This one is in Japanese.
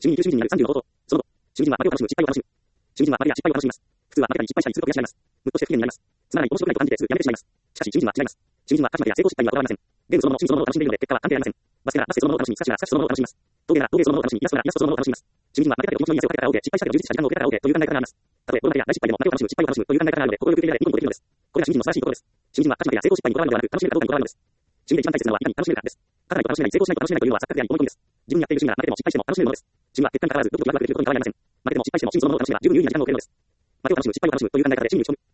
詩人に優秀人になる30の方法。その後、詩人は負けを楽しむ、失敗を楽しむ。詩人は負けや失敗を楽しみます。普通は負けたり失敗したりすると悔しがります。むっとして不機嫌になります。つまらない面白くないと感じてすぐやめてしまいます。しかし、詩人は違います。詩人は勝ち負けや成功失敗にはこだわりません。ゲームそのもの、趣味そのものを楽しんでいるので、結果は関係ありません。バスケならバスケそのものを楽しみ、スカッシュならスカッシュそのものを楽しみます。陶芸なら陶芸そのものを楽しみ、イラストならイラストそのものを楽しみます。詩人は負けたけど気持ちのいい汗をかけたから OK、失敗したけど充実した時間を受けたから OK という考え方があります。たとえコロナ禍や大失敗でも負けを楽しむ、失敗を楽しむという考え方があるので、心よく受け入れられ、ニコニコできるのです。これが詩人の素晴らしいところです。詩人は勝ち負けや成功失敗にこだわるのではなく、楽しめるかどうかにこだわるのです。詩人で一番大切なのはいかに楽しめるかです。勝たないと楽しめない、成功しないと楽しめないというのは錯覚であり、思い込みです。自分にやっている詩人なら負けても失敗しても楽しめるものです。詩人は結果にかかわらず、どこにワクワクできることに変わりありません。負けても失敗しても詩人そのものを楽しめば十分有意義な時間を受けるのです。負けを楽しむ、失敗を楽しむという考え方で詩に打ち込む。